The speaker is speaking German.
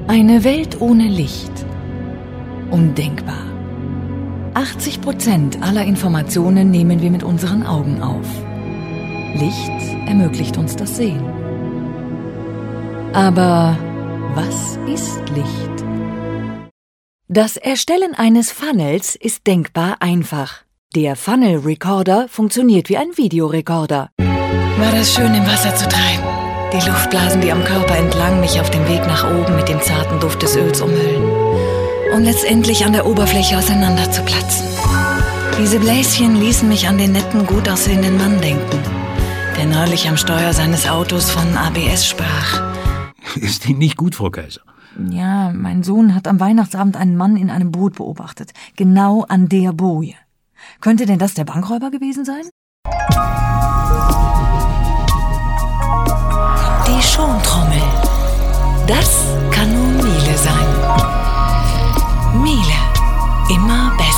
Eine Welt ohne Licht. Undenkbar. 80% aller Informationen nehmen wir mit unseren Augen auf. Licht ermöglicht uns das Sehen. Aber was ist Licht? Das Erstellen eines Funnels ist denkbar einfach. Der Funnel Recorder funktioniert wie ein Videorekorder. War das schön, im Wasser zu treiben. Die Luftblasen, die am Körper entlang mich auf dem Weg nach oben mit dem zarten Duft des Öls umhüllen. Um letztendlich an der Oberfläche auseinander zu platzen. Diese Bläschen ließen mich an den netten, gut aussehenden Mann denken, der neulich am Steuer seines Autos von ABS sprach. Ist Ihnen nicht gut, Frau Kaiser? Ja, mein Sohn hat am Weihnachtsabend einen Mann in einem Boot beobachtet. Genau an der Boje. Könnte denn das der Bankräuber gewesen sein? Die Schontrommel. Das kann nur Miele sein. Miele. Immer besser.